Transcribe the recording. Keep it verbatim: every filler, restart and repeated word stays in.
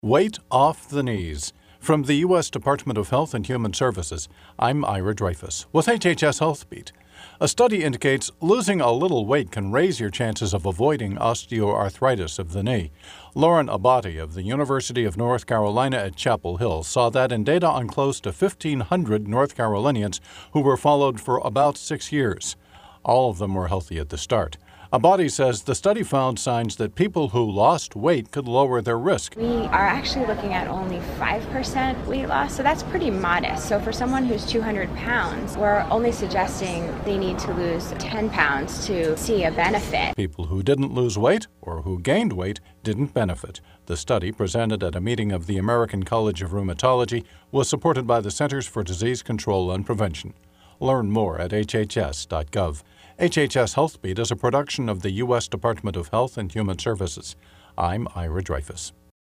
Weight off the knees. From the U S Department of Health and Human Services, I'm Ira Dreyfus with H H S Health Beat. A study indicates losing a little weight can raise your chances of avoiding osteoarthritis of the knee. Lauren Abate of the University of North Carolina at Chapel Hill saw that in data on close to fifteen hundred North Carolinians who were followed for about six years. All of them were healthy at the start. Abate says the study found signs that people who lost weight could lower their risk. We are actually looking at only five percent weight loss, so that's pretty modest. So for someone who's two hundred pounds, we're only suggesting they need to lose ten pounds to see a benefit. People who didn't lose weight or who gained weight didn't benefit. The study, presented at a meeting of the American College of Rheumatology, was supported by the Centers for Disease Control and Prevention. Learn more at H H S dot gov. H H S Health Beat is a production of the U S Department of Health and Human Services. I'm Ira Dreyfus.